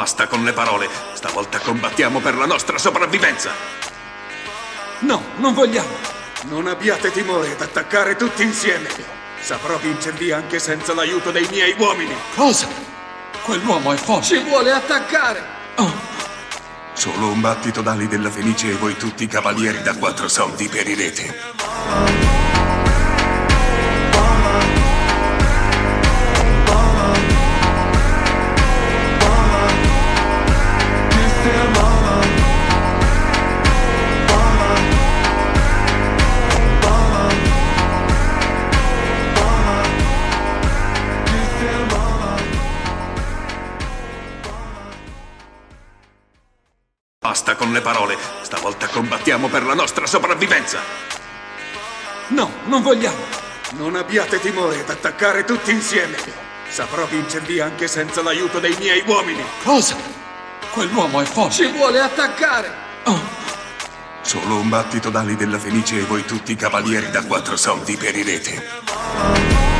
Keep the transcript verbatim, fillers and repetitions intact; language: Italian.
Basta con le parole. Stavolta combattiamo per la nostra sopravvivenza. No, non vogliamo. Non abbiate timore ad attaccare tutti insieme. Saprò vincervi anche senza l'aiuto dei miei uomini. Cosa? Quell'uomo è forte. Ci vuole attaccare. Oh. Solo un battito d'ali della Fenice e voi tutti cavalieri da quattro soldi perirete. Basta con le parole. Stavolta combattiamo per la nostra sopravvivenza. No, non vogliamo. Non abbiate timore ad attaccare tutti insieme. Saprò vincervi anche senza l'aiuto dei miei uomini. Cosa? Quell'uomo è forte. Ci vuole attaccare. Oh. Solo un battito d'ali della Fenice e voi tutti cavalieri da quattro soldi perirete.